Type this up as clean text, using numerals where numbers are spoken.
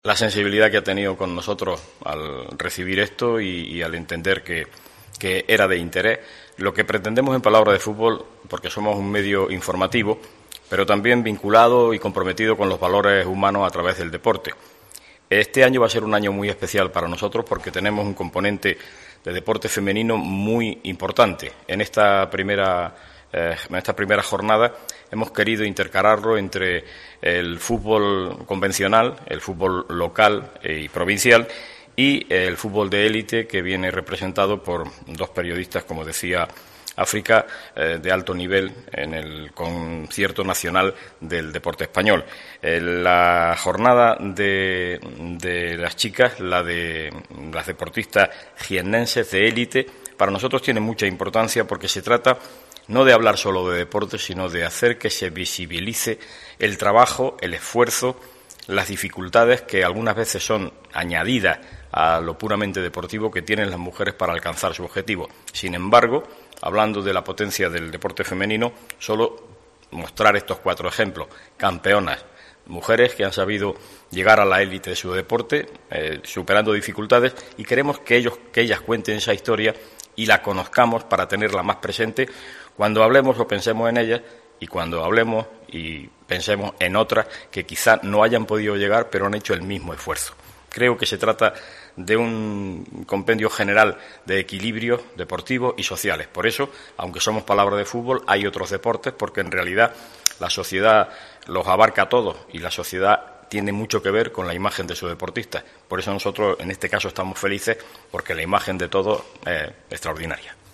La sensibilidad que ha tenido con nosotros al recibir esto y al entender que era de interés. Lo que pretendemos en Palabra de Fútbol, porque somos un medio informativo, pero también vinculado y comprometido con los valores humanos a través del deporte. Este año va a ser un año muy especial para nosotros porque tenemos un componente de deporte femenino muy importante. En esta primera jornada hemos querido intercalarlo entre el fútbol convencional, el fútbol local y provincial y el fútbol de élite, que viene representado por dos periodistas, como decía África, de alto nivel en el concierto nacional del deporte español. La jornada de las chicas, la de las deportistas jiennenses de élite, para nosotros tiene mucha importancia porque se trata no de hablar solo de deporte, sino de hacer que se visibilice el trabajo, el esfuerzo, las dificultades que algunas veces son añadidas a lo puramente deportivo que tienen las mujeres para alcanzar su objetivo. Sin embargo, hablando de la potencia del deporte femenino, solo mostrar estos 4 ejemplos. Campeonas, mujeres que han sabido llegar a la élite de su deporte, superando dificultades, y queremos que ellas cuenten esa historia y la conozcamos para tenerla más presente cuando hablemos o pensemos en ellas, y cuando hablemos y pensemos en otras que quizá no hayan podido llegar, pero han hecho el mismo esfuerzo. Creo que se trata de un compendio general de equilibrios deportivos y sociales. Por eso, aunque somos Palabra de Fútbol, hay otros deportes, porque en realidad la sociedad los abarca a todos y la sociedad tiene mucho que ver con la imagen de sus deportistas. Por eso nosotros, en este caso, estamos felices porque la imagen de todos es extraordinaria.